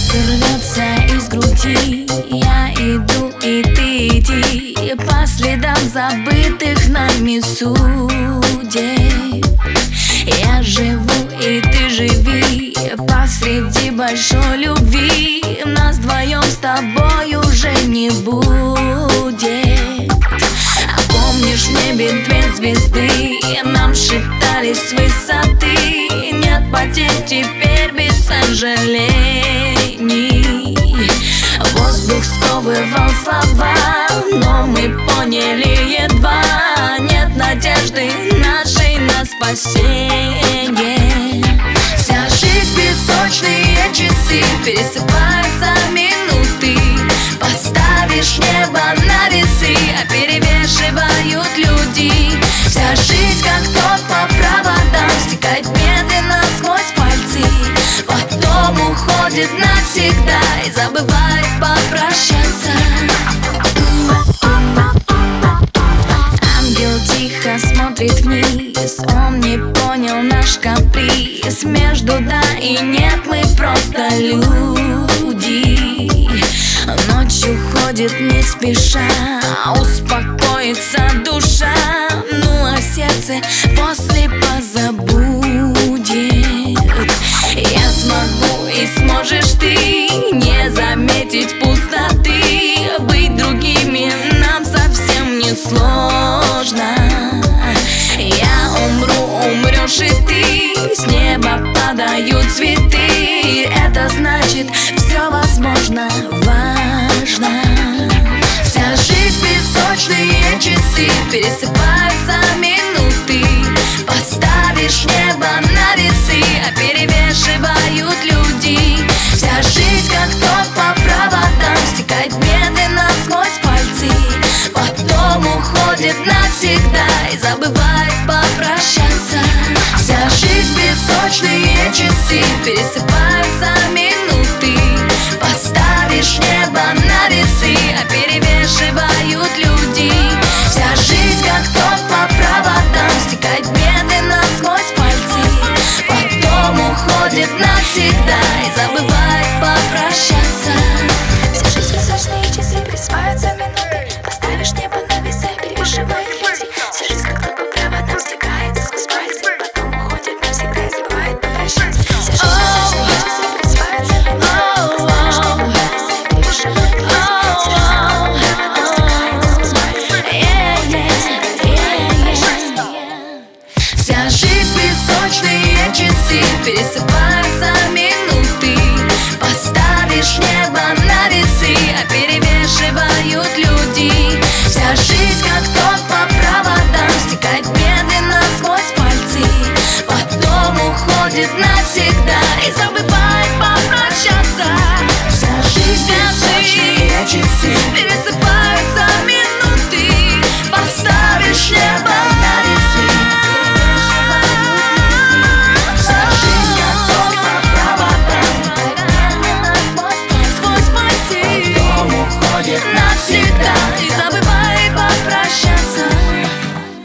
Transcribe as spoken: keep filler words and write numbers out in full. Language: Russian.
Сердце рвется из груди, я иду и ты иди по следам забытых нами судеб. Я живу и ты живи посреди большой любви. Нас вдвоем с тобой уже не будет. А помнишь, в небе две звезды нам шептались с высоты: нет потерь теперь без сожалений. Воздух сковывал слова, но мы поняли едва: нет надежды нашей на спасение. Вся жизнь песочные часы, пересыпаются минуты. Поставишь небо на весы, а перевешивают люди. Вся жизнь как ток по проводам, стекает медленно сквозь пальцы, потом уходит навсегда и забывает попрощаться. Ангел тихо смотрит вниз, он не понял наш каприз. Между да и нет мы просто люди. Ночь уходит не спеша, успокоится душа, ну а сердце после позабудет. Я смогу и сможешь ты не заметить пустоты. Быть другими нам совсем не сложно. Я умру, умрешь и ты, с неба падают цветы. Это значит, все возможно, важно. Вся жизнь песочные часы, пересыпаются минуты. Поставишь небо на весы, а перевешивают люди. Вся жизнь как ток по проводам, стекает медленно сквозь пальцы, потом уходит навсегда и забывает попрощаться. Вся жизнь песочные часы, пересыпаются минуты. Поставишь небо на весы, а перевешивают люди. Вся жизнь как ток по проводам, стекает медленно сквозь пальцы, потом уходит навсегда и забывает попрощаться. Вся жизнь песочные часы, пересыпаются минуты. Поставишь небо на весы, перевешивают люди. Вся жизнь как ток по проводам, стекает сквозь пальцы, потом уходит навсегда и забывает попрощаться. Вся жизнь песочные часы, пересыпаются минуты. Поставишь небо на весы, перевешивают люди. Вся жизнь как ток по проводам, стекает сквозь пальцы, Вся жизнь песочные часы, пересыпаются минуты. Поставишь небо на весы, а перевешивают люди. Вся жизнь как ток по проводам, стекает медленно сквозь пальцы, потом уходит на